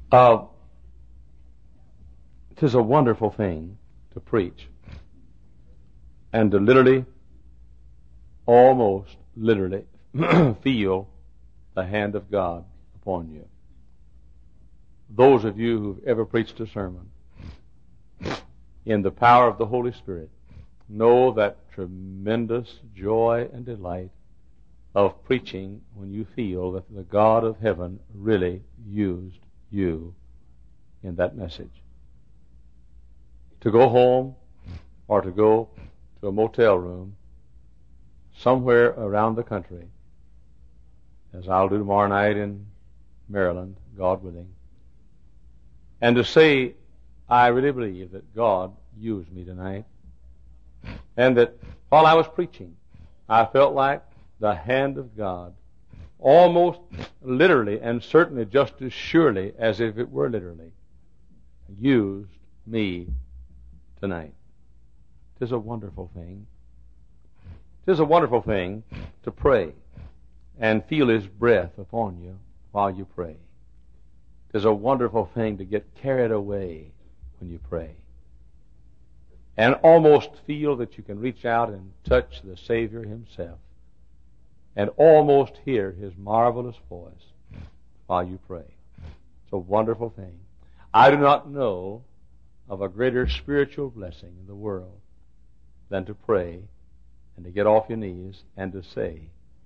'Tis a wonderful thing to preach and to literally, almost literally, feel the hand of God upon you. Those of you who've ever preached a sermon in the power of the Holy Spirit know that tremendous joy and delight of preaching when you feel that the God of heaven really used you in that message. To go home or to go to a motel room somewhere around the country, as I'll do tomorrow night in Maryland, God willing, and to say, I really believe that God used me tonight, and that while I was preaching, I felt like the hand of God, almost literally and certainly just as surely as if it were literally, used me tonight. 'Tis a wonderful thing. 'Tis a wonderful thing to pray and feel His breath upon you while you pray. 'Tis a wonderful thing to get carried away when you pray and almost feel that you can reach out and touch the Savior Himself and almost hear His marvelous voice while you pray. It's a wonderful thing. I do not know of a greater spiritual blessing in the world than to pray and to get off your knees and to say,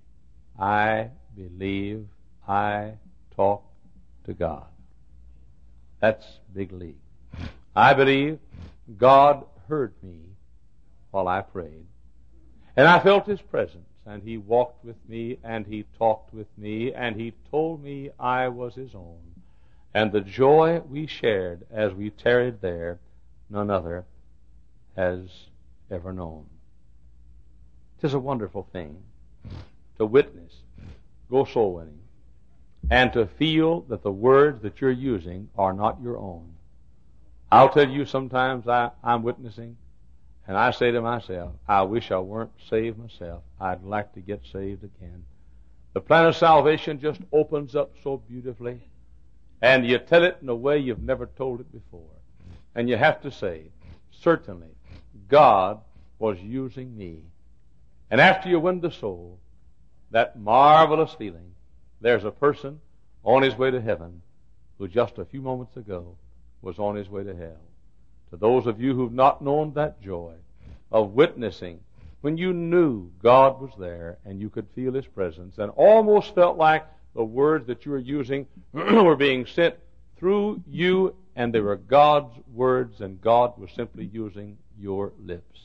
I believe I talk to God. That's big league. I believe God heard me while I prayed. And I felt His presence, and He walked with me, and He talked with me, and He told me I was His own. And the joy we shared as we tarried there, none other has ever known. 'Tis a wonderful thing to witness, go soul winning, and to feel that the words that you're using are not your own. I'll tell you, sometimes I'm witnessing, and I say to myself, I wish I weren't saved myself. I'd like to get saved again. The plan of salvation just opens up so beautifully, and you tell it in a way you've never told it before. And you have to say, certainly, God was using me. And after you win the soul, that marvelous feeling, there's a person on his way to heaven who just a few moments ago was on his way to hell. To those of you who've not known that joy of witnessing when you knew God was there and you could feel His presence and almost felt like the words that you were using were being sent through you and they were God's words and God was simply using your lips.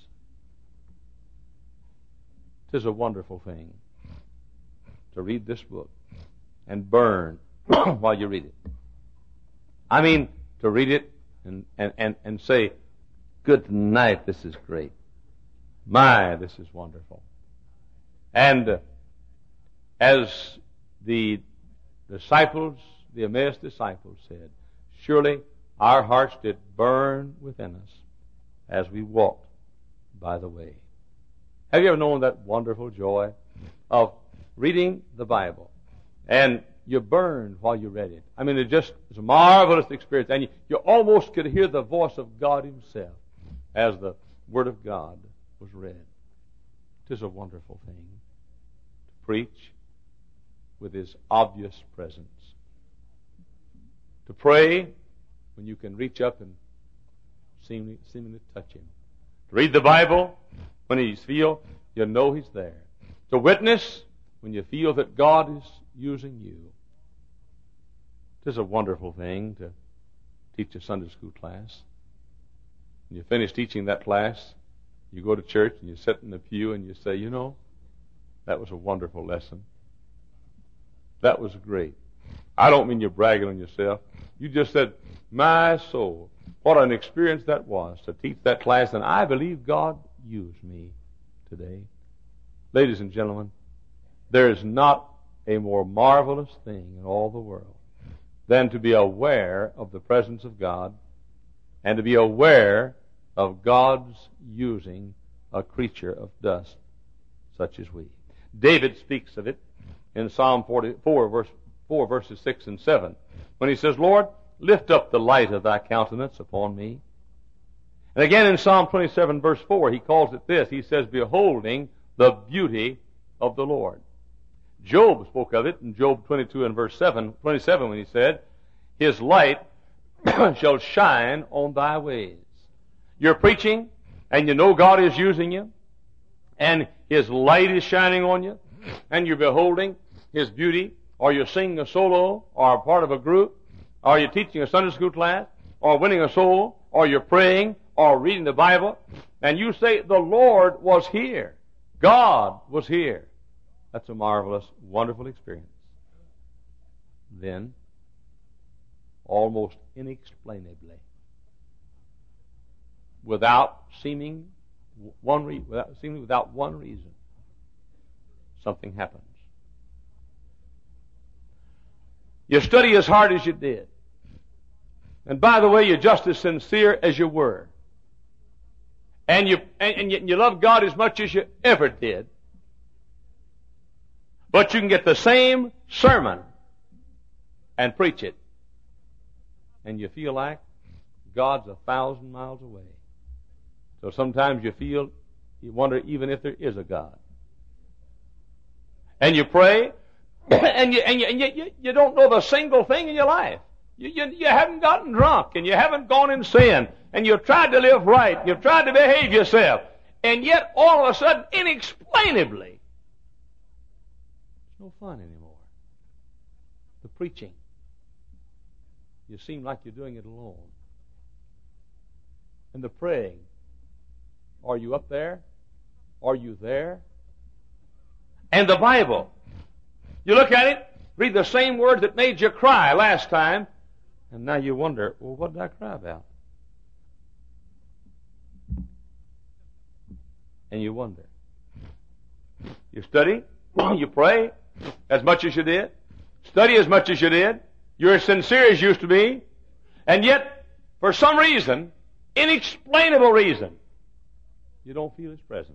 'Tis a wonderful thing to read this book and burn while you read it. I mean, to read it and say, good night, this is great. My, this is wonderful. And as the disciples, the Emmaus disciples said, surely our hearts did burn within us as we walked by the way. Have you ever known that wonderful joy of reading the Bible and you burned while you read it? I mean, it was a marvelous experience, and you almost could hear the voice of God Himself as the Word of God was read. It is a wonderful thing to preach with His obvious presence, to pray when you can reach up and seemingly touch Him, to read the Bible when you feel you know He's there, to witness when you feel that God is using you. It is a wonderful thing to teach a Sunday school class. When you finish teaching that class, you go to church and you sit in the pew and you say, you know, that was a wonderful lesson. That was great. I don't mean you're bragging on yourself. You just said, my soul, what an experience that was to teach that class, and I believe God used me today. Ladies and gentlemen, there is not a more marvelous thing in all the world than to be aware of the presence of God and to be aware of God's using a creature of dust such as we. David speaks of it in Psalm 44, verses 6 and 7, when he says, Lord, lift up the light of thy countenance upon me. And again in Psalm 27 verse 4, he calls it this. He says, beholding the beauty of the Lord. Job spoke of it in Job 22 and verse 27 when he said, his light shall shine on thy ways. You're preaching, and you know God is using you, and his light is shining on you, and you're beholding his beauty, or you're singing a solo, or a part of a group, or you're teaching a Sunday school class, or winning a soul, or you're praying, or reading the Bible, and you say, the Lord was here. God was here. That's a marvelous, wonderful experience. Then, almost inexplainably, without seeming one reason, something happens. You study as hard as you did. And by the way, you're just as sincere as you were. And you love God as much as you ever did. But you can get the same sermon and preach it, and you feel like God's 1,000 miles away. So sometimes you wonder even if there is a God. And you pray, and you don't know the single thing in your life. You haven't gotten drunk, and you haven't gone in sin, and you've tried to live right, you've tried to behave yourself, and yet all of a sudden, inexplainably, no fun anymore. The preaching. You seem like you're doing it alone. And the praying. Are you up there? Are you there? And the Bible. You look at it, read the same words that made you cry last time, and now you wonder, well, what did I cry about? And you wonder. You study, you pray, as much as you did. Study as much as you did. You're as sincere as you used to be. And yet, for some reason, inexplainable reason, you don't feel his presence.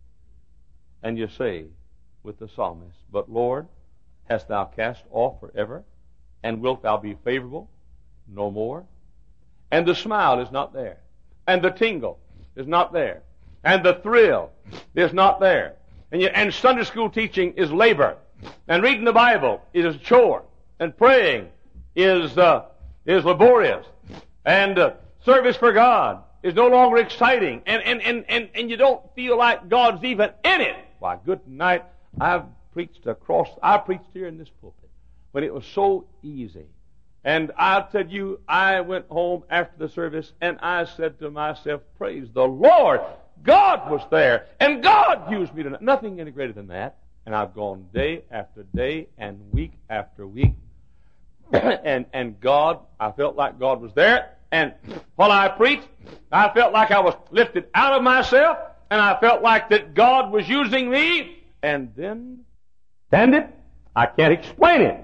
And you say with the psalmist, but Lord, hast thou cast off forever? And wilt thou be favorable no more? And the smile is not there. And the tingle is not there. And the thrill is not there. And Sunday school teaching is labor. And reading the Bible is a chore. And praying is laborious. And service for God is no longer exciting. And you don't feel like God's even in it. Why, good night. I preached here in this pulpit when it was so easy. And I'll tell you, I went home after the service and I said to myself, praise the Lord. God was there. And God used me tonight. Nothing any greater than that. And I've gone day after day and week after week. and God, I felt like God was there. And while I preached, I felt like I was lifted out of myself. And I felt like that God was using me. And then, stand it, I can't explain it.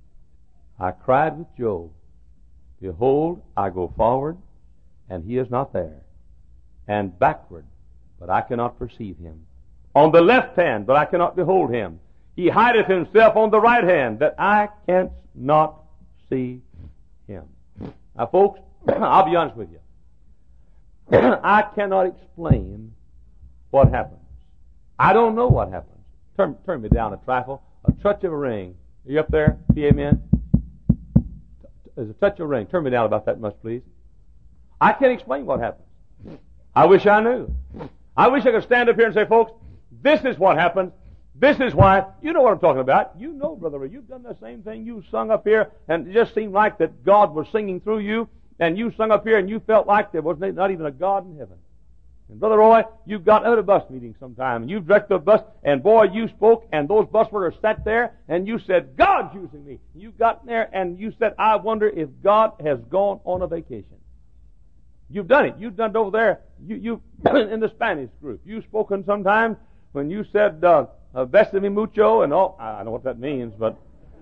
I cried with Job. Behold, I go forward, and he is not there. And backward, but I cannot perceive him. On the left hand, but I cannot behold him. He hideth himself on the right hand, that I can't not see him. Now, folks, I'll be honest with you. I cannot explain what happens. I don't know what happens. Turn me down a trifle. A touch of a ring. Are you up there? Amen? There's a touch of a ring. Turn me down about that much, please. I can't explain what happens. I wish I knew. I wish I could stand up here and say, folks, this is what happens. This is why. You know what I'm talking about. You know, brother, you've done the same thing. You sung up here, and it just seemed like that God was singing through you, and you sung up here, and you felt like there was not even a God in heaven. And Brother Roy, you've got out of a bus meeting sometime, and you've directed a bus, and boy, you spoke, and those bus workers sat there, and you said, God's using me. You got in there, and you said, I wonder if God has gone on a vacation. You've done it. You've done it over there. You in the Spanish group. You've spoken sometime when you said, Besame mucho, and all, I know what that means, but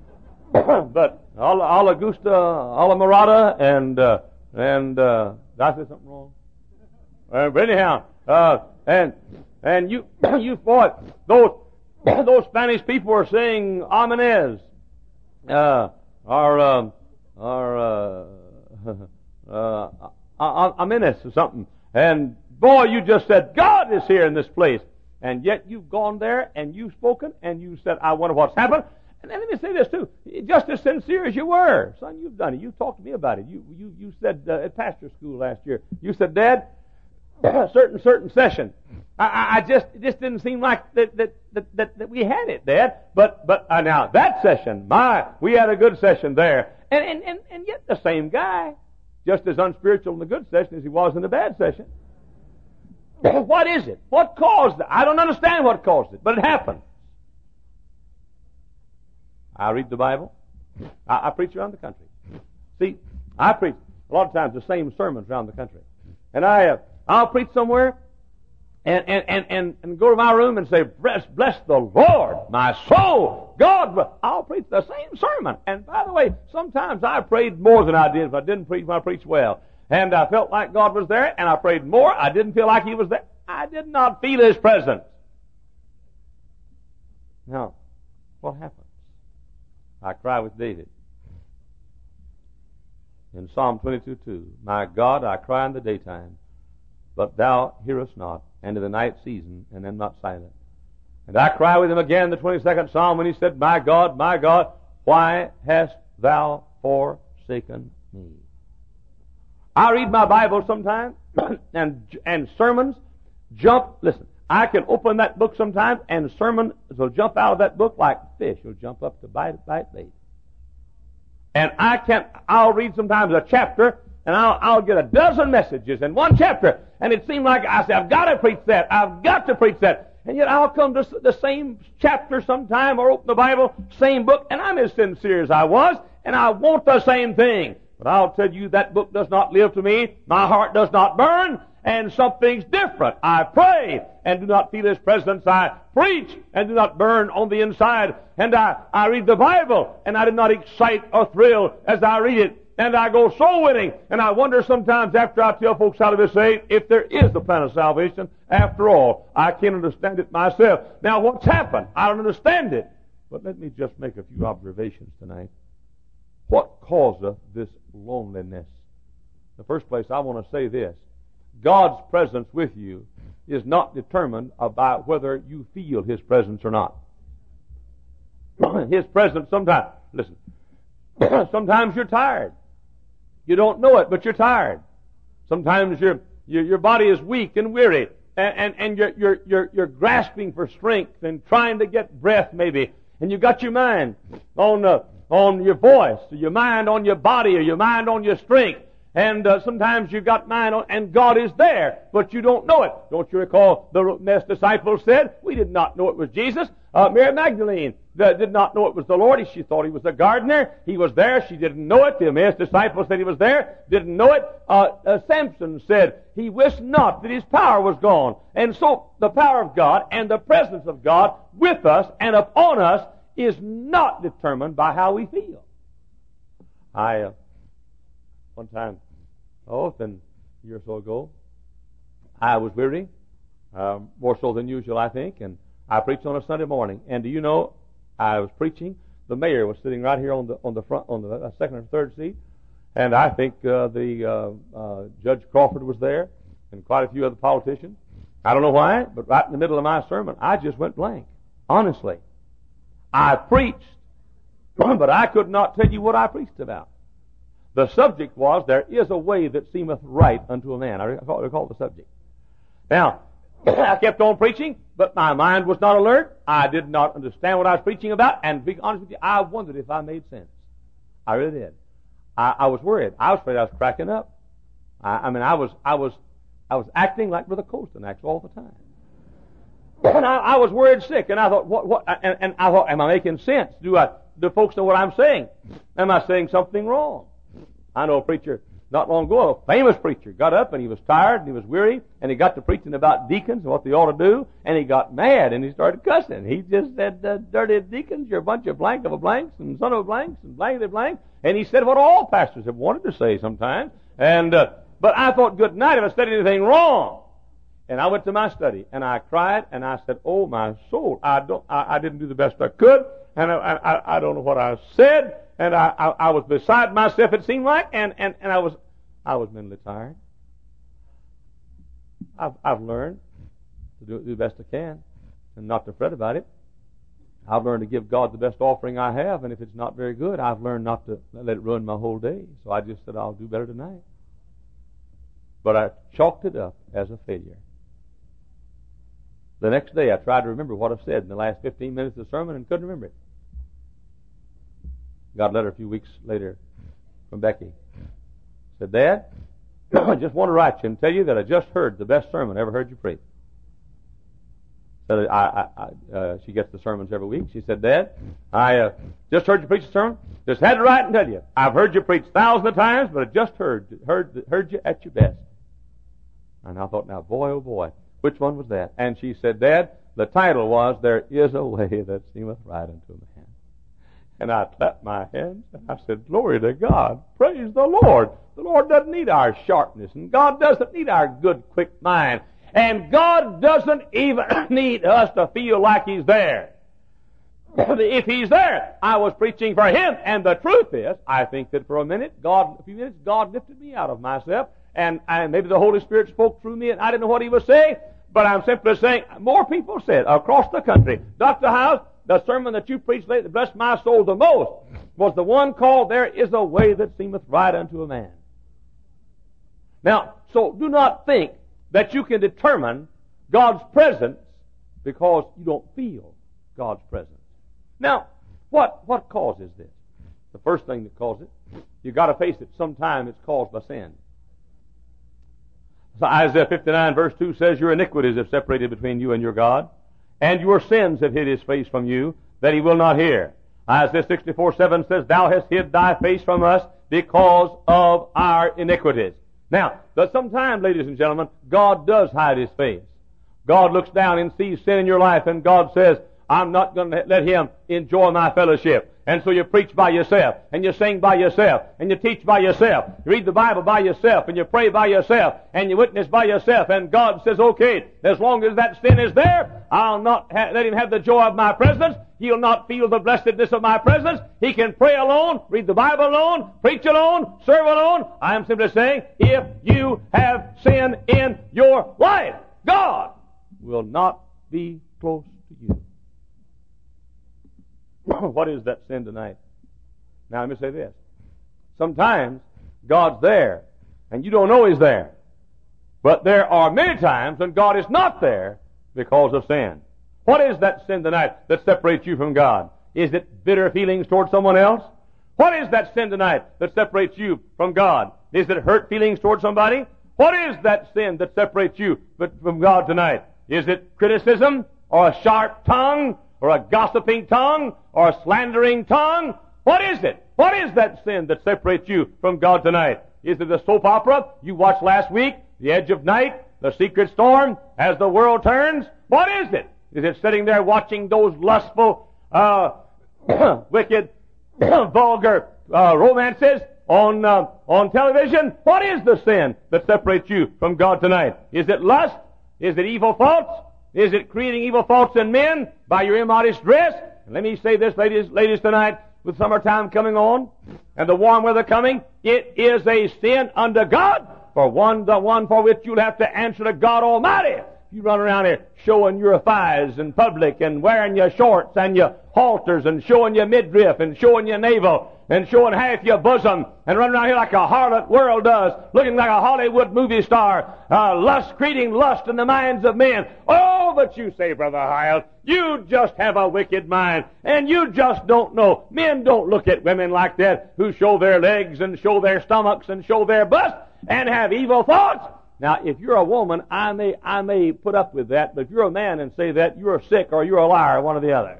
Ala Gusta, Ala Morada, and did I say something wrong? But anyhow, and you thought those Spanish people were saying Amenes, I'm in this or something. And boy, you just said, God is here in this place. And yet you've gone there and you've spoken and you said, I wonder what's happened. And let me say this too. Just as sincere as you were, son, you've done it. You talked to me about it. You said at pastor school last year, you said, Dad, certain session. It just didn't seem like that we had it, Dad. But now that session, we had a good session there. And yet the same guy, just as unspiritual in the good session as he was in the bad session. What is it? What caused it? I don't understand what caused it, but it happened. I read the Bible. I preach around the country. See, I preach a lot of times the same sermons around the country. And I'll preach somewhere and go to my room and say, bless the Lord, my soul, God. I'll preach the same sermon. And by the way, sometimes I prayed more than I did if I didn't preach when I preached well. And I felt like God was there, and I prayed more. I didn't feel like He was there. I did not feel His presence. Now, what happens? I cry with David. In Psalm 22:2, my God, I cry in the daytime, but thou hearest not, and in the night season, and am not silent. And I cry with him again in the 22nd Psalm when he said, my God, why hast thou forsaken me? I read my Bible sometimes, and sermons jump. Listen, I can open that book sometimes, and sermons will jump out of that book like fish will jump up to bite bait. And I'll read sometimes a chapter, and I'll get a dozen messages in one chapter, and it seems like I say, I've got to preach that. I've got to preach that. And yet I'll come to the same chapter sometime, or open the Bible, same book, and I'm as sincere as I was, and I want the same thing. But I'll tell you, that book does not live to me. My heart does not burn, and something's different. I pray and do not feel His presence. I preach and do not burn on the inside. And I read the Bible, and I do not excite or thrill as I read it. And I go soul winning. And I wonder sometimes after I tell folks how to be saved, if there is the plan of salvation. After all, I can't understand it myself. Now, what's happened? I don't understand it. But let me just make a few observations tonight. What causeth this loneliness? In the first place, I want to say this. God's presence with you is not determined by whether you feel His presence or not. His presence sometimes, listen, sometimes you're tired. You don't know it, but you're tired. Sometimes your body is weak and weary, and you're grasping for strength and trying to get breath maybe, and you got your mind on your voice, or your mind on your body, or your mind on your strength. And sometimes you got mind on, and God is there, but you don't know it. Don't you recall the disciples said, we did not know it was Jesus. Mary Magdalene did not know it was the Lord. She thought He was the gardener. He was there. She didn't know it. The Emmaus disciples said He was there. Didn't know it. Samson said he wished not that his power was gone. And so the power of God and the presence of God with us and upon us is not determined by how we feel. One time, it's been a year or so ago, I was weary, more so than usual, I think, and I preached on a Sunday morning. And do you know, I was preaching. The mayor was sitting right here on the front, on the second or third seat, and I think the Judge Crawford was there, and quite a few other politicians. I don't know why, but right in the middle of my sermon, I just went blank. Honestly, I preached, but I could not tell you what I preached about. The subject was, there is a way that seemeth right unto a man. I recall the subject. Now, I kept on preaching, but my mind was not alert. I did not understand what I was preaching about, and to be honest with you, I wondered if I made sense. I really did. I was worried. I was afraid I was cracking up. I was acting like Brother Colston acts all the time. And I was worried sick, and I thought, and I thought, am I making sense? Do folks know what I'm saying? Am I saying something wrong? I know a preacher not long ago, a famous preacher, got up and he was tired and he was weary, and he got to preaching about deacons and what they ought to do, and he got mad and he started cussing. He just said, dirty deacons, you're a bunch of blank of a blanks and son of a blanks and blank of a blank. And he said what all pastors have wanted to say sometimes. And but I thought, good night, if I said anything wrong. And I went to my study and I cried and I said, oh my soul, I didn't do the best I could, and I don't know what I said. And I was beside myself, it seemed like, and I was I was mentally tired. I've learned to do the best I can and not to fret about it. I've learned to give God the best offering I have, and if it's not very good, I've learned not to let it ruin my whole day. So I just said, I'll do better tonight. But I chalked it up as a failure. The next day, I tried to remember what I said in the last 15 minutes of the sermon and couldn't remember it. Got a letter a few weeks later from Becky. Said, Dad, I just want to write you and tell you that I just heard the best sermon I ever heard you preach. So she gets the sermons every week. She said, Dad, I just heard you preach a sermon. Just had to write and tell you. I've heard you preach thousands of times, but I just heard you at your best. And I thought, now, boy, oh boy, which one was that? And she said, Dad, the title was, There is a Way That Seemeth Right Unto a Man. And I clapped my hands and I said, Glory to God. Praise the Lord. The Lord doesn't need our sharpness, and God doesn't need our good, quick mind. And God doesn't even need us to feel like He's there. If He's there, I was preaching for Him. And the truth is, I think that for a few minutes, God lifted me out of myself. And maybe the Holy Spirit spoke through me, and I didn't know what He was saying. But I'm simply saying, more people said across the country, Dr. House, the sermon that you preached lately that blessed my soul the most was the one called, There is a Way That Seemeth Right Unto a Man. Now, so do not think that you can determine God's presence because you don't feel God's presence. Now, what causes this? The first thing that causes it, you've got to face it, sometime it's caused by sin. So Isaiah 59 verse 2 says, Your iniquities have separated between you and your God, and your sins have hid His face from you, that He will not hear. Isaiah 64:7 says, Thou hast hid thy face from us because of our iniquities. Now, sometimes, ladies and gentlemen, God does hide His face. God looks down and sees sin in your life, and God says, I'm not going to let Him enjoy my fellowship. And so you preach by yourself, and you sing by yourself, and you teach by yourself. You read the Bible by yourself, and you pray by yourself, and you witness by yourself. And God says, okay, as long as that sin is there, I'll not let Him have the joy of my presence. He'll not feel the blessedness of my presence. He can pray alone, read the Bible alone, preach alone, serve alone. I am simply saying, if you have sin in your life, God will not be close to you. What is that sin tonight? Now let me say this. Sometimes God's there, and you don't know He's there. But there are many times when God is not there because of sin. What is that sin tonight that separates you from God? Is it bitter feelings toward someone else? What is that sin tonight that separates you from God? Is it hurt feelings toward somebody? What is that sin that separates you from God tonight? Is it criticism, or a sharp tongue, or a gossiping tongue, or a slandering tongue? What is it? What is that sin that separates you from God tonight? Is it the soap opera you watched last week, The Edge of Night, The Secret Storm, As the World Turns? What is it? Is it sitting there watching those lustful, wicked, vulgar romances on television? What is the sin that separates you from God tonight? Is it lust? Is it evil thoughts? Is it creating evil thoughts in men by your immodest dress? And let me say this, ladies tonight, with summertime coming on and the warm weather coming, it is a sin unto God, the one for which you'll have to answer to God Almighty. You run around here showing your thighs in public and wearing your shorts and your halters and showing your midriff and showing your navel and showing half your bosom and running around here like a harlot world does, looking like a Hollywood movie star, creating lust in the minds of men. Oh, but you say, Brother Hyles, you just have a wicked mind, and you just don't know. Men don't look at women like that who show their legs and show their stomachs and show their busts and have evil thoughts. Now, if you're a woman, I may put up with that, but if you're a man and say that, you're sick or you're a liar, one or the other.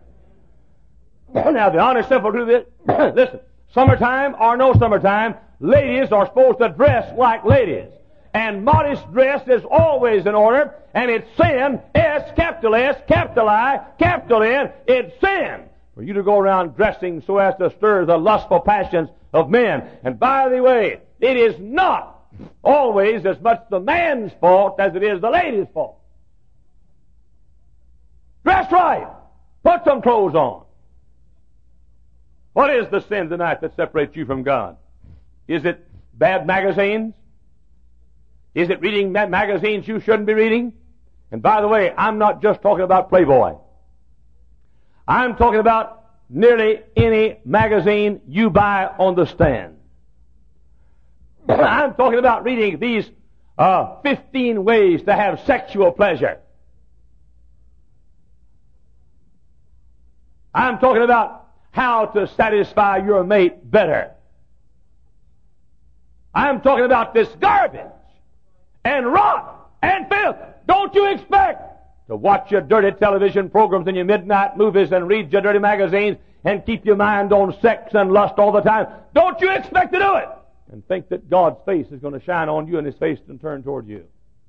Now, the honest, simple truth is, listen, summertime or no summertime, ladies are supposed to dress like ladies. And modest dress is always in order, and it's sin, S, capital S, capital I, capital N, it's sin for you to go around dressing so as to stir the lustful passions of men. And by the way, it is not always as much the man's fault as it is the lady's fault. Dress right. Put some clothes on. What is the sin tonight that separates you from God? Is it bad magazines? Is it reading magazines you shouldn't be reading? And by the way, I'm not just talking about Playboy. I'm talking about nearly any magazine you buy on the stand. I'm talking about reading these 15 ways to have sexual pleasure. I'm talking about how to satisfy your mate better. I'm talking about this garbage and rot and filth. Don't you expect to watch your dirty television programs and your midnight movies and read your dirty magazines and keep your mind on sex and lust all the time. Don't you expect to do it and think that God's face is going to shine on you and His face and turn toward you.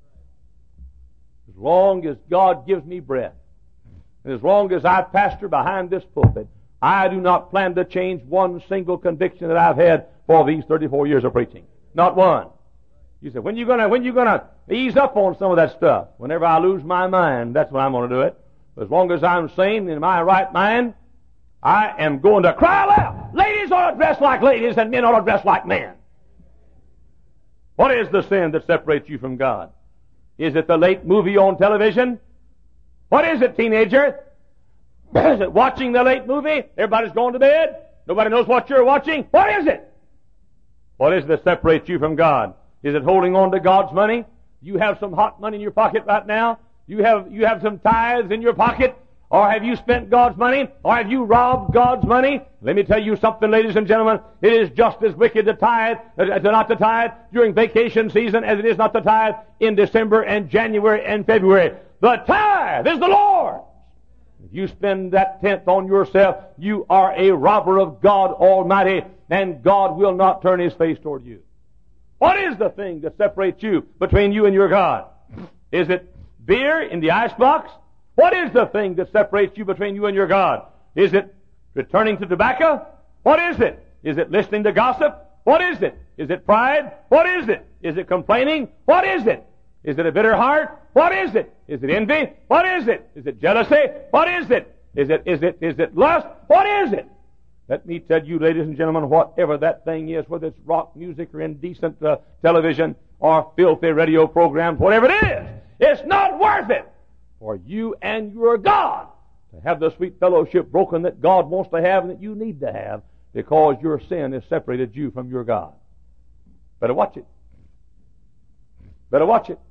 As long as God gives me breath, and as long as I pastor behind this pulpit, I do not plan to change one single conviction that I've had for these 34 years of preaching. Not one. You say, when you gonna ease up on some of that stuff? Whenever I lose my mind, that's when I'm going to do it. But as long as I'm sane in my right mind, I am going to cry aloud. Ladies ought to dress like ladies and men ought to dress like men. What is the sin that separates you from God? Is it the late movie on television? What is it, teenager? Is it watching the late movie? Everybody's going to bed. Nobody knows what you're watching. What is it? What is it that separates you from God? Is it holding on to God's money? You have some hot money in your pocket right now? You have some tithes in your pocket? Or have you spent God's money? Or have you robbed God's money? Let me tell you something, ladies and gentlemen. It is just as wicked to tithe, not to tithe during vacation season as it is not to tithe in December and January and February. The tithe is the Lord's. If you spend that tenth on yourself, you are a robber of God Almighty, and God will not turn His face toward you. What is the thing that separates you between you and your God? Is it beer in the icebox? What is the thing that separates you between you and your God? Is it returning to tobacco? What is it? Is it listening to gossip? What is it? Is it pride? What is it? Is it complaining? What is it? Is it a bitter heart? What is it? Is it envy? What is it? Is it jealousy? What is it? Is it lust? What is it? Let me tell you, ladies and gentlemen, whatever that thing is, whether it's rock music or indecent television or filthy radio programs, whatever it is, it's not worth it for you and your God to have the sweet fellowship broken that God wants to have and that you need to have because your sin has separated you from your God. Better watch it. Better watch it.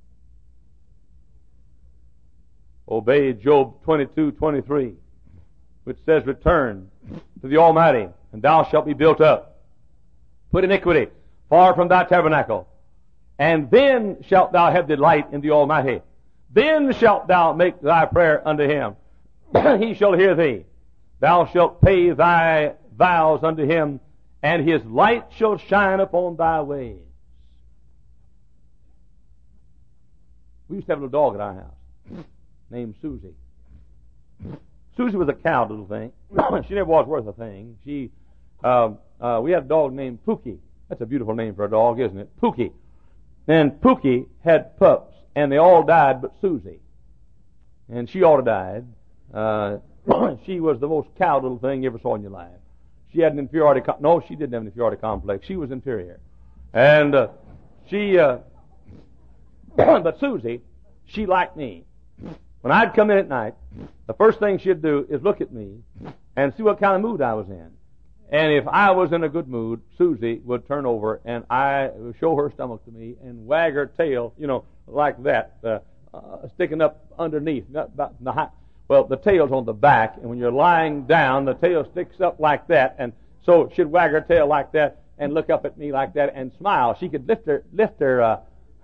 Obey Job 22:23, which says, return to the Almighty, and thou shalt be built up. Put iniquity far from thy tabernacle, and then shalt thou have delight in the Almighty. Then shalt thou make thy prayer unto Him. He shall hear thee. Thou shalt pay thy vows unto Him, and His light shall shine upon thy ways. We used to have a little dog at our house named Susie. Susie was a cow little thing. She never was worth a thing. We had a dog named Pookie. That's a beautiful name for a dog, isn't it? Pookie. And Pookie had pups, and they all died but Susie. And she ought to died. She was the most cow little thing you ever saw in your life. She had an inferiority no, she didn't have an inferiority complex. She was inferior. And but Susie, she liked me. When I'd come in at night, the first thing she'd do is look at me and see what kind of mood I was in. And if I was in a good mood, Susie would turn over and I would show her stomach to me and wag her tail, like that, sticking up underneath. Well, the tail's on the back, and when you're lying down, the tail sticks up like that. And so she'd wag her tail like that and look up at me like that and smile. She could lift her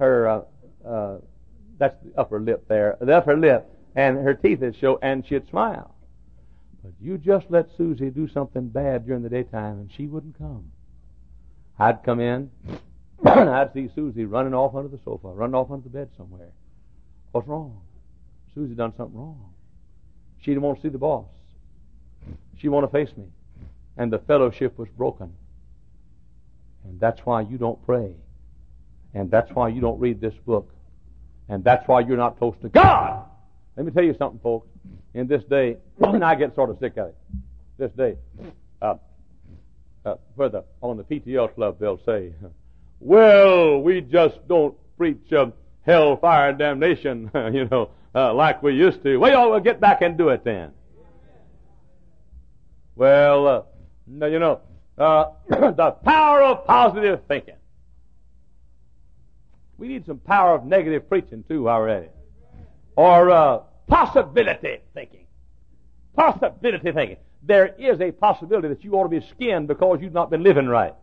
that's the upper lip there, the upper lip, and her teeth would show, and she'd smile. But you just let Susie do something bad during the daytime, and she wouldn't come. I'd come in, and I'd see Susie running off under the sofa, running off under the bed somewhere. What's wrong? Susie done something wrong. She didn't want to see the boss. She didn't want to face me. And the fellowship was broken. And that's why you don't pray. And that's why you don't read this book. And that's why you're not close to God. Let me tell you something, folks. In this day, and I get sort of sick of it. This day, on the PTL club, they'll say, well, we just don't preach hell, fire, and damnation, like we used to. Well, we'll get back and do it then. Well, the power of positive thinking. We need some power of negative preaching too while we're at it. Or possibility thinking. Possibility thinking. There is a possibility that you ought to be skinned because you've not been living right.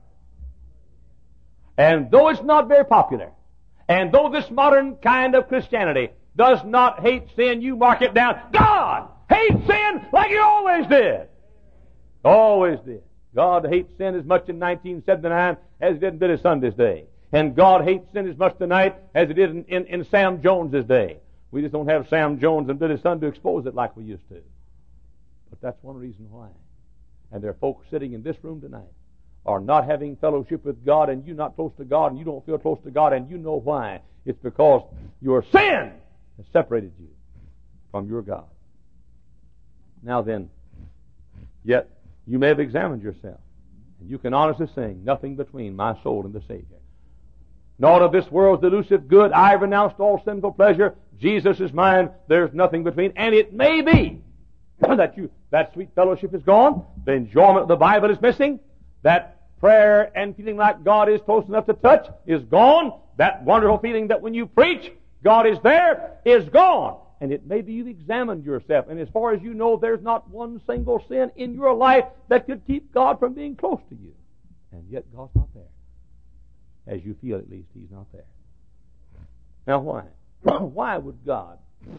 And though it's not very popular, and though this modern kind of Christianity does not hate sin, you mark it down. God hates sin like He always did. Always did. God hates sin as much in 1979 as He did in Billy Sunday's day. And God hates sin as much tonight as He did in Sam Jones's day. We just don't have Sam Jones and Billy Sunday to expose it like we used to. But that's one reason why. And there are folks sitting in this room tonight are not having fellowship with God, and you're not close to God, and you don't feel close to God, and you know why. It's because your sin has separated you from your God. Now then, yet you may have examined yourself, and you can honestly sing, nothing between my soul and the Savior. Naught of this world's delusive good, I have renounced all sinful pleasure, Jesus is mine, there's nothing between. And it may be that sweet fellowship is gone, the enjoyment of the Bible is missing, that prayer and feeling like God is close enough to touch is gone, that wonderful feeling that when you preach, God is there, is gone. And it may be you've examined yourself, and as far as you know, there's not one single sin in your life that could keep God from being close to you. And yet God's not there. As you feel, at least, He's not there. Now why? Why would God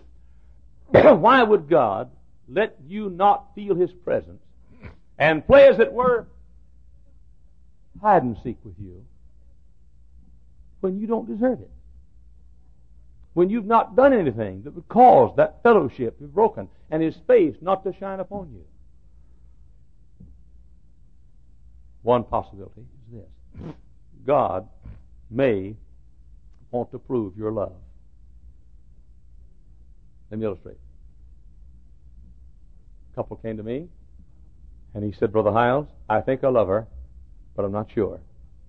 let you not feel His presence and play, as it were, hide and seek with you when you don't deserve it? When you've not done anything that would cause that fellowship to be broken and His face not to shine upon you. One possibility is this. God may want to prove your love. Let me illustrate. A couple came to me, and he said, Brother Hiles, I think I love her, but I'm not sure.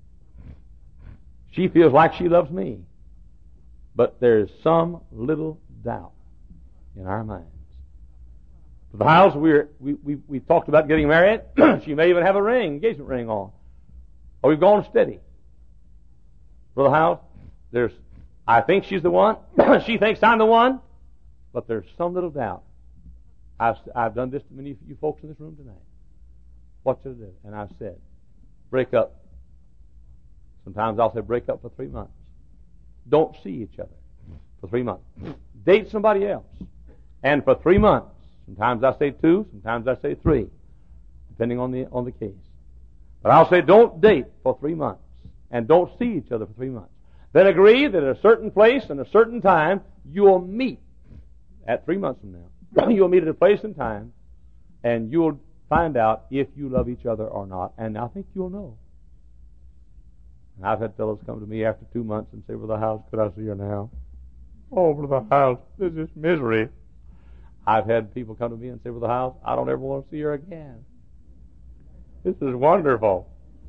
She feels like she loves me, but there's some little doubt in our minds. Brother Hiles, we talked about getting married. She may even have a ring, engagement ring on. Or we've gone steady. Brother Hiles, I think she's the one. She thinks I'm the one. But there's some little doubt. I've done this to many of you folks in this room tonight. What should I do? And I've said, break up. Sometimes I'll say break up for 3 months. Don't see each other for 3 months. Date somebody else. And for 3 months. Sometimes I say 2, sometimes I say 3, depending on the case. But I'll say don't date for 3 months. And don't see each other for 3 months. Then agree that at a certain place and a certain time you'll meet. At 3 months from now, you'll meet at a place and time, and you'll find out if you love each other or not. And I think you'll know. And I've had fellows come to me after 2 months and say, Brother Hiles, could I see her now? Oh, Brother Hiles, this is misery. I've had people come to me and say, Brother Hiles, I don't ever want to see her again. This is wonderful.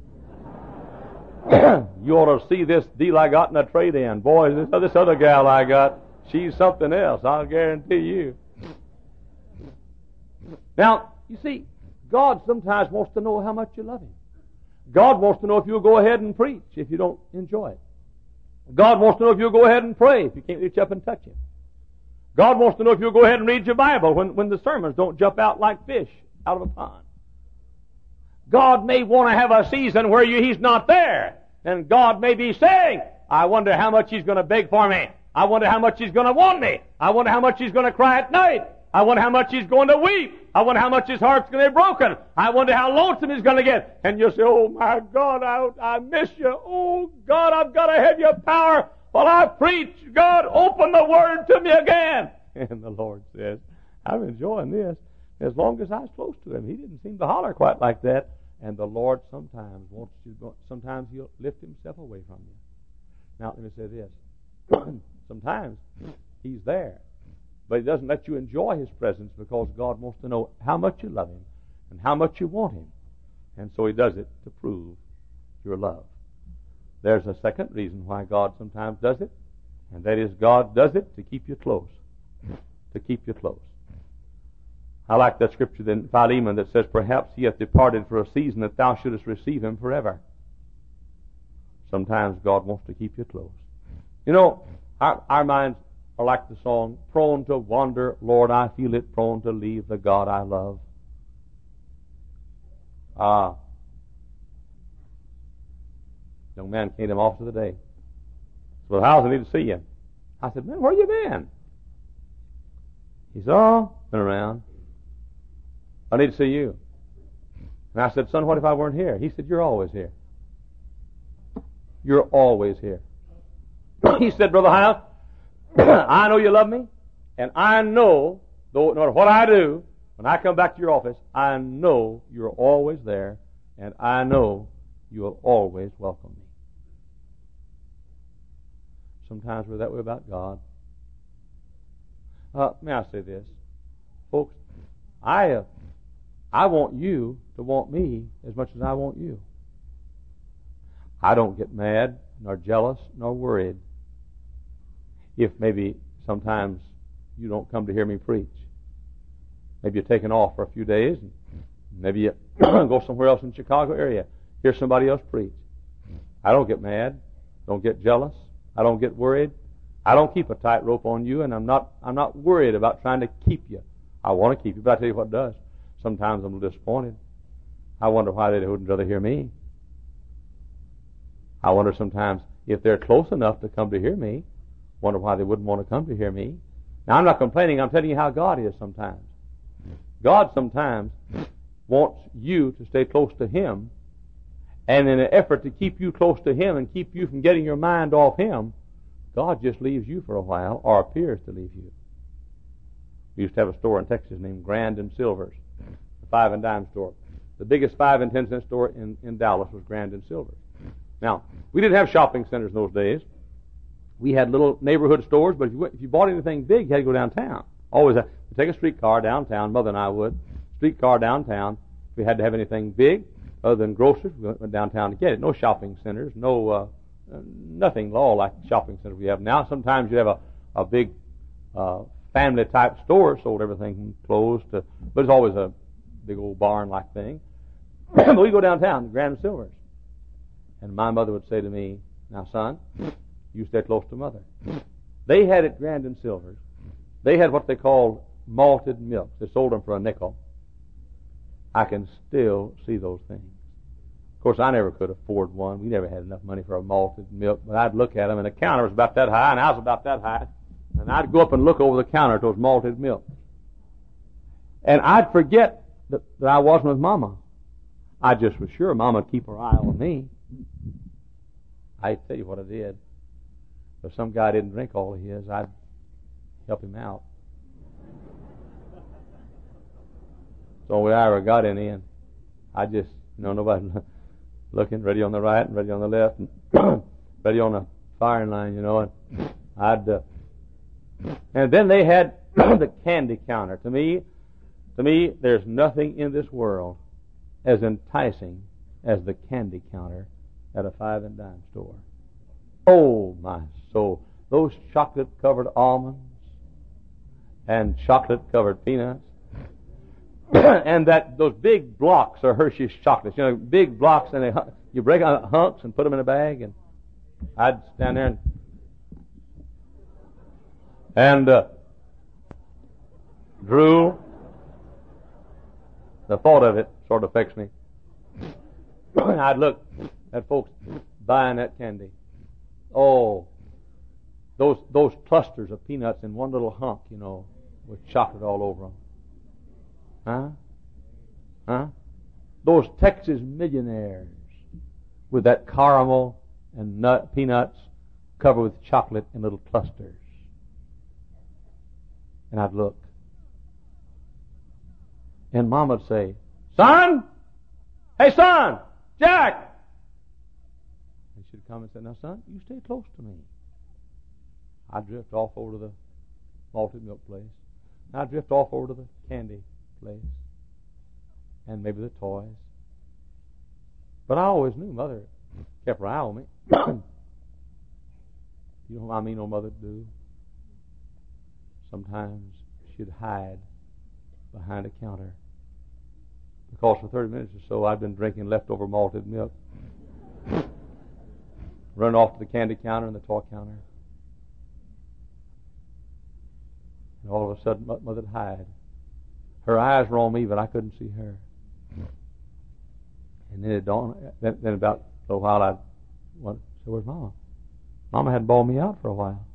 You ought to see this deal I got in a trade-in. Boy, this other gal I got, she's something else, I'll guarantee you. Now, you see, God sometimes wants to know how much you love Him. God wants to know if you'll go ahead and preach if you don't enjoy it. God wants to know if you'll go ahead and pray if you can't reach up and touch Him. God wants to know if you'll go ahead and read your Bible when the sermons don't jump out like fish out of a pond. God may want to have a season where He's not there. And God may be saying, I wonder how much He's going to beg for me. I wonder how much He's going to want me. I wonder how much He's going to cry at night. I wonder how much He's going to weep. I wonder how much His heart's going to be broken. I wonder how lonesome He's going to get. And you'll say, oh my God, I miss you. Oh God, I've got to have your power while I preach. God, open the Word to me again. And the Lord says, I'm enjoying this. As long as I was close to Him, He didn't seem to holler quite like that. And the Lord sometimes wants you to go, sometimes He'll lift Himself away from you. Now, let me say this. Sometimes He's there, but He doesn't let you enjoy His presence because God wants to know how much you love Him and how much you want Him. And so He does it to prove your love. there's a second reason why God sometimes does it, and that is God does it to keep you close. To keep you close. I like that scripture in Philemon that says, perhaps he hath departed for a season that thou shouldest receive him forever. Sometimes God wants to keep you close. You know, our minds are like the song, prone to wander, Lord, I feel it, prone to leave the God I love. Young man came to him off to the day. Said, well, how's I need to see you? I said, man, where you been? He said, oh, been around. I need to see you. And I said, son, what if I weren't here? He said, you're always here. You're always here. He said, Brother Hyles, I know you love me, and I know, though no matter what I do, when I come back to your office, I know you're always there, and I know you'll always welcome me. Sometimes we're that way about God. May I say this? Folks, I want you to want me as much as I want you. I don't get mad, nor jealous, nor worried if maybe sometimes you don't come to hear me preach. Maybe you're taking off for a few days, and maybe you go somewhere else in the Chicago area, hear somebody else preach. I don't get mad, don't get jealous, I don't get worried. I don't keep a tight rope on you, and I'm not worried about trying to keep you. I want to keep you, but I tell you what it does. Sometimes I'm a little disappointed. I wonder why they wouldn't rather hear me. I wonder sometimes if they're close enough to come to hear me, wonder why they wouldn't want to come to hear me. Now, I'm not complaining. I'm telling you how God is sometimes. God sometimes wants you to stay close to Him, and in an effort to keep you close to Him and keep you from getting your mind off Him, God just leaves you for a while, or appears to leave you. We used to have a store in Texas named Grand and Silver's, a 5 and dime store. The biggest 5 and 10 cent store in Dallas was Grand and Silver's. Now, we didn't have shopping centers in those days. We had little neighborhood stores, but if you bought anything big, you had to go downtown. Always had to take a streetcar downtown. Mother and I would. Streetcar downtown. If we had to have anything big, other than groceries, we went downtown to get it. No shopping centers, no nothing at all like the shopping centers we have now. Sometimes you have a big family-type store, sold everything from clothes to, but it's always a big old barn-like thing. But we go downtown to Grand and Silver's. And my mother would say to me, now, son, you stay close to Mother. They had at Grand and Silver's, they had what they called malted milk. They sold them for a nickel. I can still see those things. Of course, I never could afford one. We never had enough money for a malted milk. But I'd look at them, and the counter was about that high, and I was about that high. And I'd go up and look over the counter at those malted milk. And I'd forget that I wasn't with Mama. I just was sure Mama would keep her eye on me. I tell you what I did. If some guy didn't drink all of his, I'd help him out. So we ever got any, and I just, nobody looking, ready on the right and ready on the left, and ready on the firing line, and and then they had the candy counter. To me, there's nothing in this world as enticing as the candy counter at a 5 and dime store. Oh, my soul. Those chocolate-covered almonds and chocolate-covered peanuts and those big blocks of Hershey's chocolates, big blocks, and you break out hunks and put them in a bag, and I'd stand there and drool. The thought of it sort of affects me. I'd look at folks buying that candy. Oh, those clusters of peanuts in one little hunk, with chocolate all over them. Huh? Those Texas millionaires with that caramel and peanuts covered with chocolate in little clusters. And I'd look. And Mom would say, son! Hey, son! Jack! And she'd come and say, now, son, you stay close to me. I'd drift off over to the malted milk place. I'd drift off over to the candy place. And maybe the toys. But I always knew Mother kept her eye on me. You know what I mean old mother do? Sometimes she'd hide behind a counter. Because for 30 minutes or so I'd been drinking leftover malted milk. Run off to the candy counter and the toy counter. And all of a sudden Mother'd hide. Her eyes were on me, but I couldn't see her. And then it dawned. Then about a while I'd say, "Where's Mama?" Mama hadn't bawled me out for a while.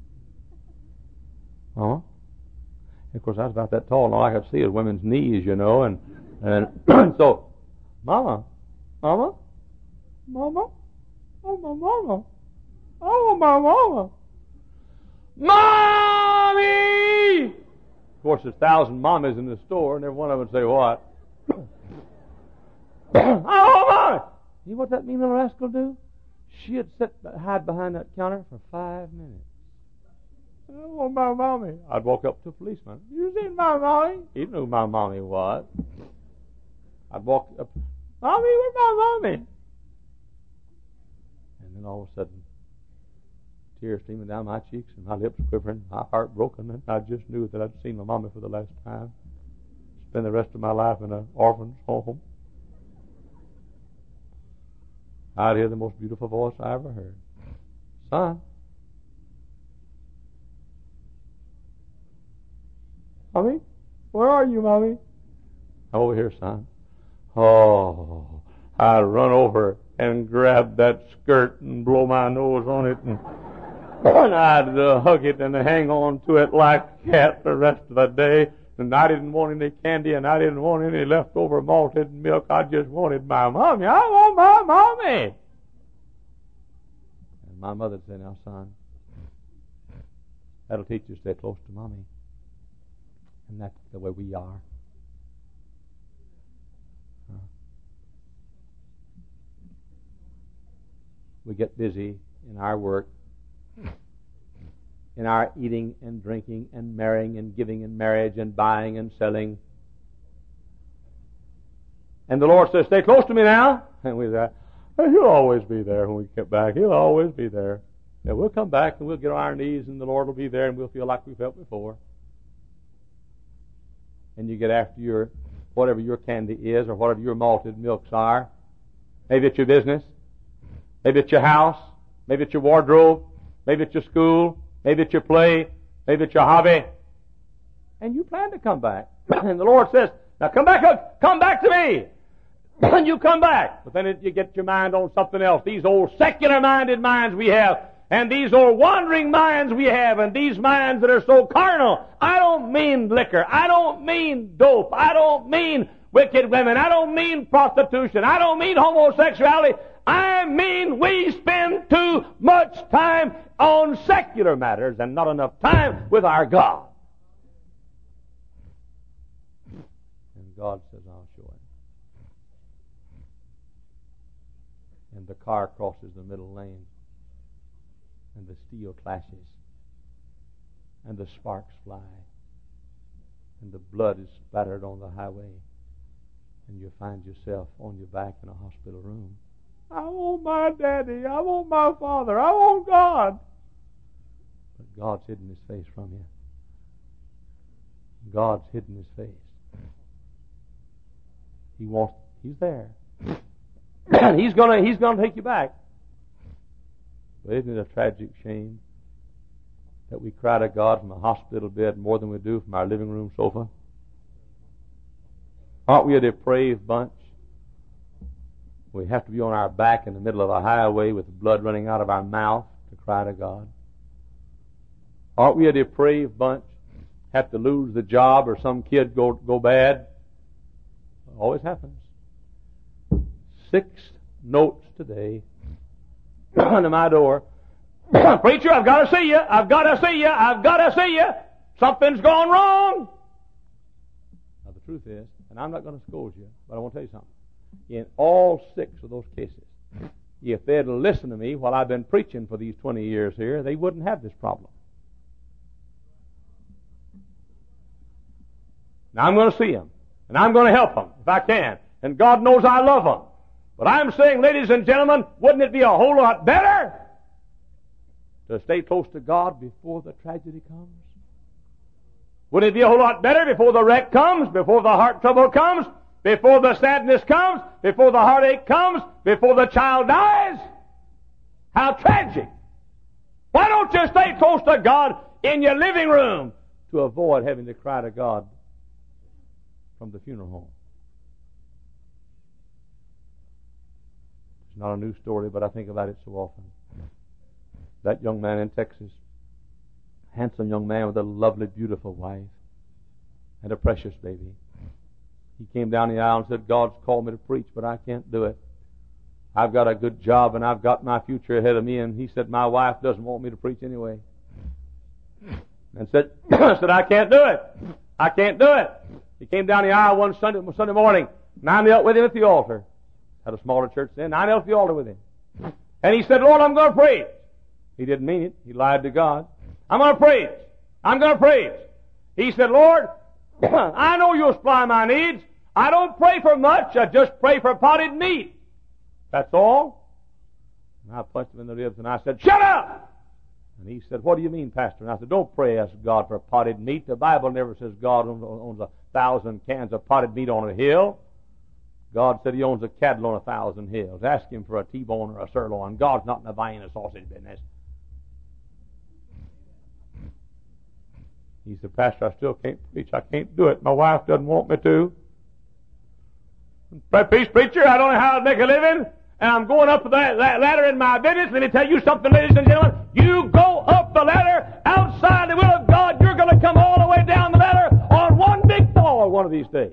Mama? And of course, I was about that tall, and all I could see was women's knees, you know, and so, Mama, oh my Mama, oh my Mama, Mommy! Of course, there's 1,000 mommies in the store, and every one of them would say, "What?" "Oh, Mommy!" You know what that mean little rascal do? She'd hide behind that counter for 5 minutes. "Oh, my Mommy." I'd walk up to a policeman. "You seen my Mommy?" He knew who my Mommy was. I'd walk up, "Mommy, where's my Mommy?" And then all of a sudden, tears streaming down my cheeks and my lips quivering, my heart broken, and I just knew that I'd seen my Mommy for the last time. Spend the rest of my life in an orphan's home. I'd hear the most beautiful voice I ever heard. "Son, Mommy, where are you, Mommy?" "I'm over here, son." Oh, I'd run over and grab that skirt and blow my nose on it, and I'd hug it and hang on to it like a cat the rest of the day. And I didn't want any candy, and I didn't want any leftover malted milk. I just wanted my Mommy. I want my Mommy. And my mother would say, "Now, son, that'll teach you to stay close to Mommy." And that's the way we are. We get busy in our work, in our eating and drinking and marrying and giving in marriage and buying and selling. And the Lord says, "Stay close to me now." And we say, "He'll always be there when we get back. He'll always be there." Yeah, we'll come back and we'll get on our knees and the Lord will be there and we'll feel like we felt before. And you get after whatever your candy is or whatever your malted milks are. Maybe it's your business. Maybe it's your house. Maybe it's your wardrobe. Maybe it's your school. Maybe it's your play. Maybe it's your hobby. And you plan to come back. And the Lord says, "Now come back to me." And you come back. But then you get your mind on something else. These old secular-minded minds we have, and these old wandering minds we have, and these minds that are so carnal. I don't mean liquor. I don't mean dope. I don't mean wicked women. I don't mean prostitution. I don't mean homosexuality. I mean we spend too much time on secular matters and not enough time with our God. And God says, "I'll show him." And the car crosses the middle lane, and the steel clashes, and the sparks fly, and the blood is splattered on the highway, and you find yourself on your back in a hospital room. "I want my daddy. I want my father. I want God." But God's hidden his face from you. God's hidden his face. He's there. And he's gonna take you back. But isn't it a tragic shame that we cry to God from a hospital bed more than we do from our living room sofa? Aren't we a depraved bunch? We have to be on our back in the middle of a highway with blood running out of our mouth to cry to God. Aren't we a depraved bunch? Have to lose the job or some kid go bad? It always happens. 6 notes today under my door. "Preacher, I've got to see you. I've got to see you. I've got to see you. Something's gone wrong." Now the truth is, and I'm not going to scold you, but I want to tell you something. In all 6 of those cases, if they'd listened to me while I've been preaching for these 20 years here, they wouldn't have this problem. Now I'm going to see them, and I'm going to help them if I can. And God knows I love them. But I'm saying, ladies and gentlemen, wouldn't it be a whole lot better to stay close to God before the tragedy comes? Wouldn't it be a whole lot better before the wreck comes, before the heart trouble comes, before the sadness comes, before the heartache comes, before the child dies? How tragic! Why don't you stay close to God in your living room to avoid having to cry to God from the funeral home? It's not a new story, but I think about it so often. That young man in Texas, handsome young man with a lovely, beautiful wife and a precious baby. He came down the aisle and said, God's called me to preach, but I can't do it. I've got a good job and I've got my future ahead of me. And he said, my wife doesn't want me to preach anyway. And said, I can't do it. I can't do it. He came down the aisle one Sunday morning, and I knelt with him at the altar. Had a smaller church then. I knelt at the altar with him. And he said, Lord, I'm going to preach. He didn't mean it. He lied to God. I'm going to preach. I'm going to preach. He said, Lord, I know you'll supply my needs. I don't pray for much. I just pray for potted meat. That's all. And I punched him in the ribs and I said, shut up! And he said, what do you mean, Pastor? And I said, don't pray, ask God for potted meat. The Bible never says God owns 1,000 cans of potted meat on a hill. God said He owns a cattle on 1,000 hills. Ask Him for a T-bone or a sirloin. God's not in the buying a sausage business. He said, Pastor, I still can't preach. I can't do it. My wife doesn't want me to. Peace, preacher, I don't know how to make a living, and I'm going up that ladder in my business. Let me tell you something, ladies and gentlemen. You go up the ladder outside the will of God, you're going to come all the way down the ladder on one big fall one of these days.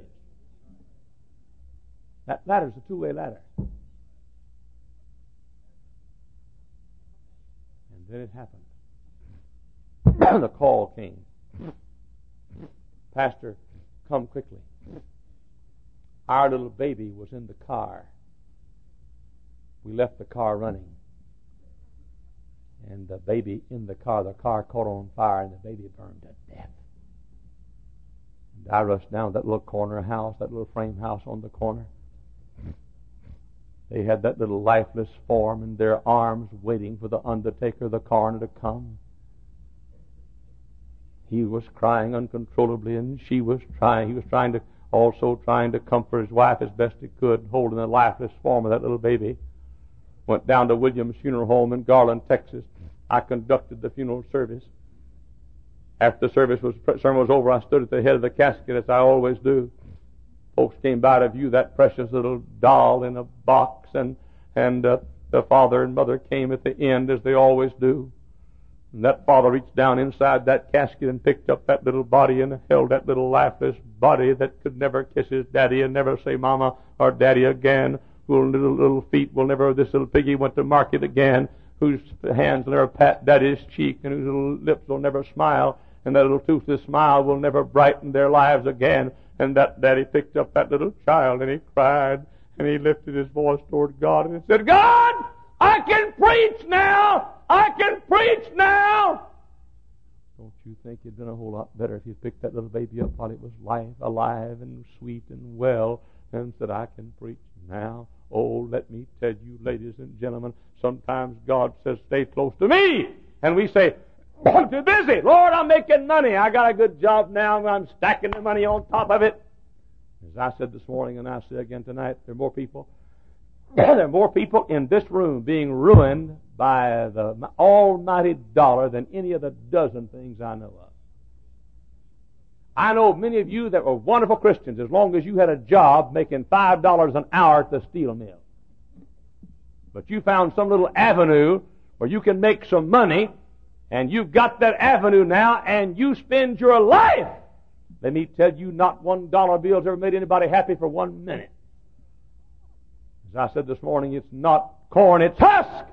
That ladder's a two-way ladder. And then it happened. The call came. Pastor, come quickly. Our little baby was in the car. We left the car running. And the baby in the car caught on fire and the baby burned to death. And I rushed down that little corner house, that little frame house on the corner. They had that little lifeless form in their arms waiting for the undertaker, the coroner, to come. He was crying uncontrollably, and he was trying to comfort his wife as best he could, holding the lifeless form of that little baby. Went down to Williams Funeral Home in Garland, Texas. I conducted the funeral service. After the sermon was over, I stood at the head of the casket, as I always do. Folks came by to view that precious little doll in a box, and the father and mother came at the end, as they always do. And that father reached down inside that casket and picked up that little body and held that little lifeless body that could never kiss his daddy and never say mama or daddy again, whose little feet will never, this little piggy went to market again, whose hands will never pat daddy's cheek, and whose little lips will never smile, and that little toothless smile will never brighten their lives again. And that daddy picked up that little child and he cried and he lifted his voice toward God and he said, God, I can preach now! I can preach now! Don't you think it'd been a whole lot better if you picked that little baby up while it was alive and sweet and well and said, I can preach now? Oh, let me tell you, ladies and gentlemen, sometimes God says, stay close to me. And we say, I'm too busy. Lord, I'm making money. I got a good job now. I'm stacking the money on top of it. As I said this morning and I say again tonight, there are more people in this room being ruined by the almighty dollar than any of the dozen things I know of. I know many of you that were wonderful Christians as long as you had a job making $5 an hour at the steel mill. But you found some little avenue where you can make some money, and you've got that avenue now, and you spend your life. Let me tell you, not $1 bill's ever made anybody happy for 1 minute. As I said this morning, it's not corn, it's husk.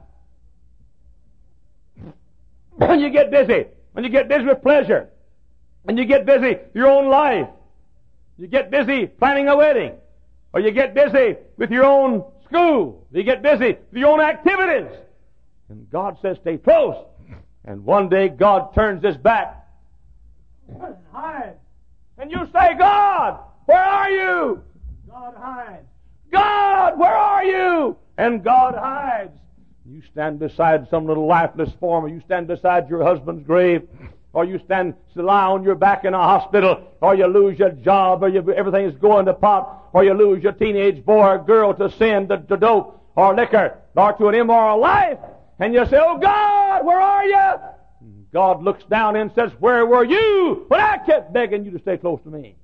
When you get busy with pleasure, when you get busy with your own life, you get busy planning a wedding, or you get busy with your own school, you get busy with your own activities, and God says, stay close. And one day God turns his back and hides. And you say, God, where are you? God hides. God, where are you? And God hides. You stand beside some little lifeless form, or you stand beside your husband's grave, or you lie on your back in a hospital, or you lose your job, or everything is going to pot, or you lose your teenage boy or girl to sin, to dope, or liquor, or to an immoral life. And you say, oh God, where are you? God looks down and says, where were you when I kept begging you to stay close to me?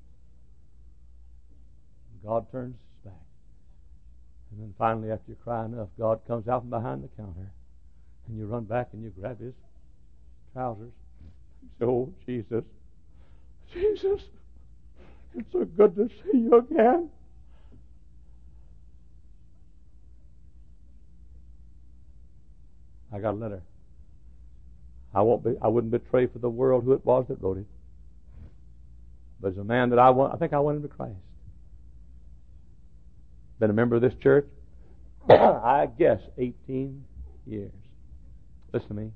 God turns his back. And then finally, after you cry enough, God comes out from behind the counter. And you run back and you grab his trousers. You say, oh, Jesus, Jesus, it's so good to see you again. I got a letter. I wouldn't betray for the world who it was that wrote it. But as a man that I think I won him to Christ. Been a member of this church, I guess 18 years. Listen to me.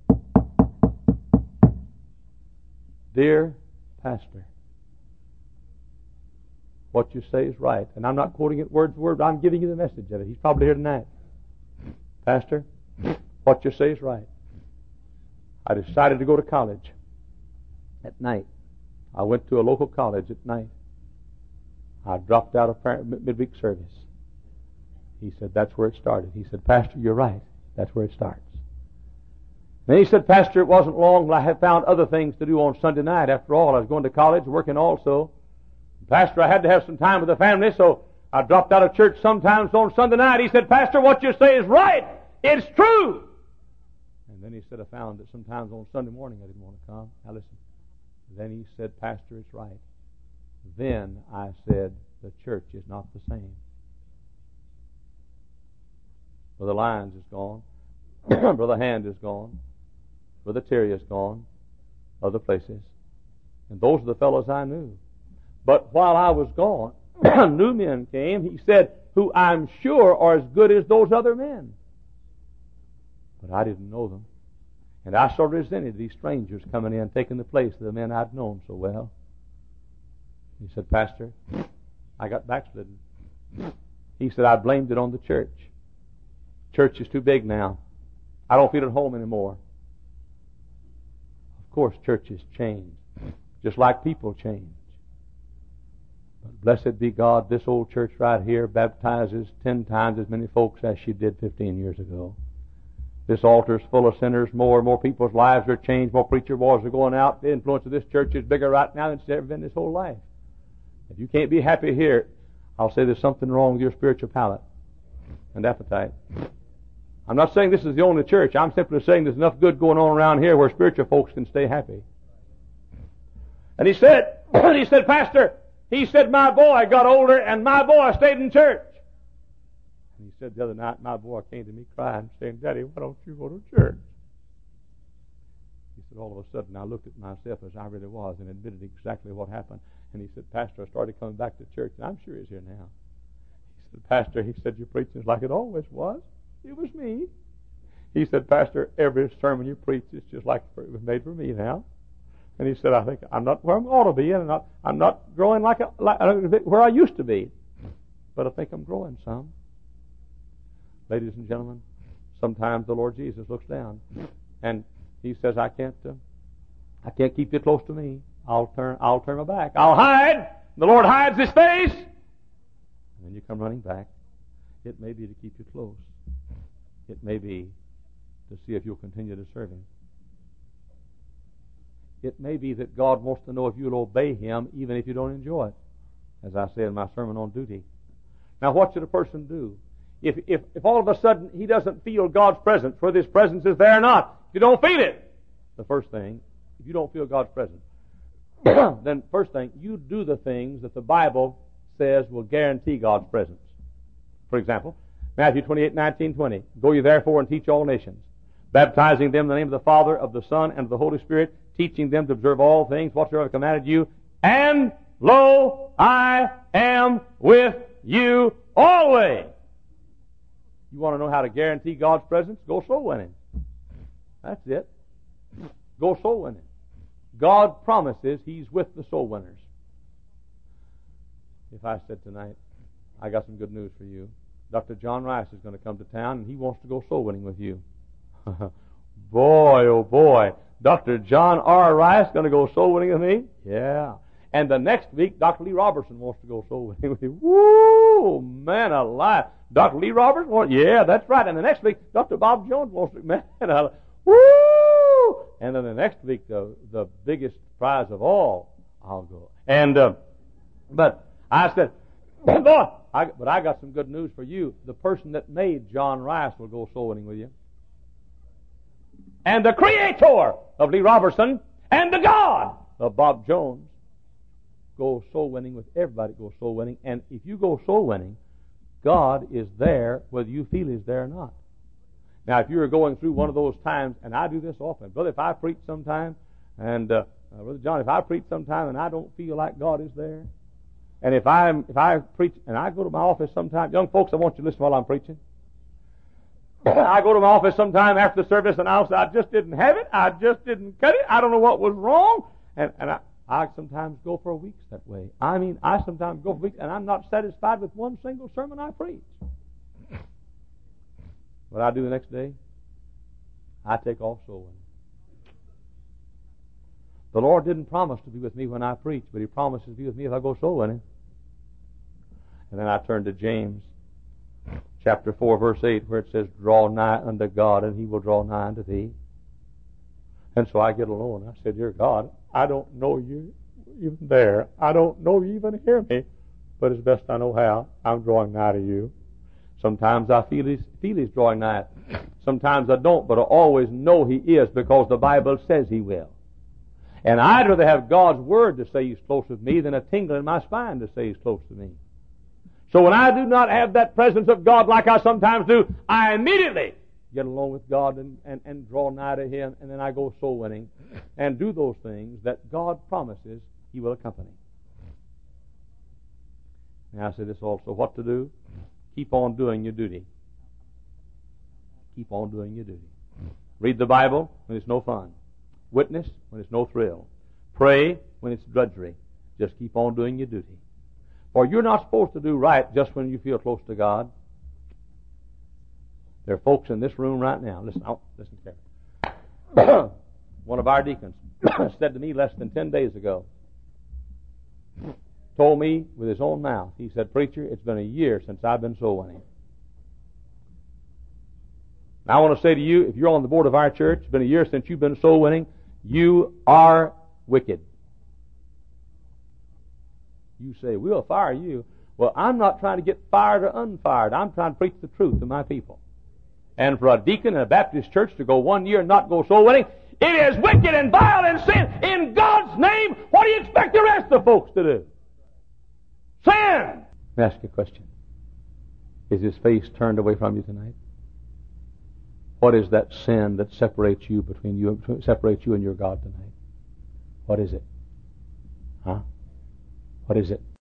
Dear Pastor, what you say is right. And I'm not quoting it word for word, but I'm giving you the message of it. He's probably here tonight. Pastor, what you say is right. I decided to go to college at night. I went to a local college at night. I dropped out of midweek service. He said, that's where it started. He said, Pastor, you're right. That's where it starts. Then he said, Pastor, it wasn't long till I had found other things to do on Sunday night. After all, I was going to college, working also. Pastor, I had to have some time with the family, so I dropped out of church sometimes on Sunday night. He said, Pastor, what you say is right. It's true. And then he said, I found that sometimes on Sunday morning I didn't want to come. Now listen. Then he said, Pastor, it's right. Then I said, the church is not the same. Brother Lyons is gone. Brother Hand is gone. Brother Terry is gone. Other places. And those are the fellows I knew. But while I was gone, new men came, he said, who I'm sure are as good as those other men. But I didn't know them. And I sort of resented these strangers coming in, taking the place of the men I'd known so well. He said, Pastor, I got backslidden. He said, I blamed it on the church. Church is too big now. I don't feel at home anymore. Of course, churches change, just like people change. But blessed be God, this old church right here baptizes 10 times as many folks as she did 15 years ago. This altar is full of sinners. More and more people's lives are changed. More preacher boys are going out. The influence of this church is bigger right now than it's ever been this whole life. If you can't be happy here, I'll say there's something wrong with your spiritual palate and appetite. I'm not saying this is the only church. I'm simply saying there's enough good going on around here where spiritual folks can stay happy. And he said, Pastor, he said, my boy got older and my boy stayed in church. And he said the other night, my boy came to me crying, saying, Daddy, why don't you go to church? He said, all of a sudden I looked at myself as I really was and admitted exactly what happened. And he said, Pastor, I started coming back to church, and I'm sure he's here now. He said, Pastor, he said, your preaching is like it always was. It was me. He said, Pastor, every sermon you preach is just like it was made for me now. And he said, I think I'm not where I ought to be, and I'm not growing like where I used to be. But I think I'm growing some. Ladies and gentlemen, sometimes the Lord Jesus looks down, and he says, I can't keep you close to me. I'll turn my back. I'll hide. The Lord hides his face. And then you come running back. It may be to keep you close. It may be to see if you'll continue to serve him. It may be that God wants to know if you'll obey him even if you don't enjoy it, as I say in my sermon on duty. Now, what should a person do? If all of a sudden he doesn't feel God's presence, whether his presence is there or not, if you don't feel it, the first thing, if you don't feel God's presence, then first thing, you do the things that the Bible says will guarantee God's presence. For example, Matthew 28:19-20. Go ye therefore and teach all nations, baptizing them in the name of the Father, of the Son, and of the Holy Spirit, teaching them to observe all things whatsoever I have commanded you. And lo, I am with you always. You want to know how to guarantee God's presence? Go soul winning. That's it. Go soul winning. God promises he's with the soul winners. If I said tonight, I got some good news for you. Dr. John Rice is going to come to town, and he wants to go soul winning with you. Boy, oh boy. Dr. John R. Rice going to go soul winning with me? Yeah. And the next week, Dr. Lee Robertson wants to go soul winning with you. Woo! Man alive. Dr. Lee Robertson wants, yeah, that's right. And the next week, Dr. Bob Jones wants to, man alive. Woo! And then the next week, the biggest prize of all, I'll go. And, but I said, boy, but I got some good news for you. The person that made John Rice will go soul winning with you. And the creator of Lee Robertson and the God of Bob Jones go soul winning with everybody. Go soul winning. And if you go soul winning, God is there whether you feel He's there or not. Now, if you're going through one of those times, and I do this often, brother, if I preach sometime, and Brother John, if I preach sometime and I don't feel like God is there, and if I preach and I go to my office sometime, young folks, I want you to listen while I'm preaching. I go to my office sometime after the service and I'll say, I just didn't have it. I just didn't cut it. I don't know what was wrong. And I sometimes go for weeks that way. I mean, I sometimes go for weeks and I'm not satisfied with one single sermon I preach. What I do the next day, I take off soul winning. The Lord didn't promise to be with me when I preach, but He promises to be with me if I go soul winning. And then I turn to James chapter 4, verse 8, where it says, draw nigh unto God, and He will draw nigh unto thee. And so I get alone. I said, dear God, I don't know You even there. I don't know You even hear me. But as best I know how, I'm drawing nigh to You. Sometimes I feel He's drawing nigh. Sometimes I don't, but I always know He is because the Bible says He will. And I'd rather have God's Word to say He's close with me than a tingle in my spine to say He's close to me. So when I do not have that presence of God like I sometimes do, I immediately get along with God and draw nigh to Him, and then I go soul winning and do those things that God promises He will accompany. Now I say this also, what to do? Keep on doing your duty. Keep on doing your duty. Read the Bible when it's no fun. Witness when it's no thrill. Pray when it's drudgery. Just keep on doing your duty. For you're not supposed to do right just when you feel close to God. There are folks in this room right now. Listen carefully. One of our deacons said to me less than 10 days ago, told me with his own mouth, he said, preacher, it's been a year since I've been soul winning. Now I want to say to you, if you're on the board of our church, it's been a year since you've been soul winning, you are wicked. You say, we'll fire you. Well, I'm not trying to get fired or unfired. I'm trying to preach the truth to my people. And for a deacon in a Baptist church to go 1 year and not go soul winning, it is wicked and vile and sin. In God's name, what do you expect the rest of the folks to do? Sin! Let me ask you a question. Is His face turned away from you tonight? What is that sin that separates you and your God tonight? What is it? Huh? What is it?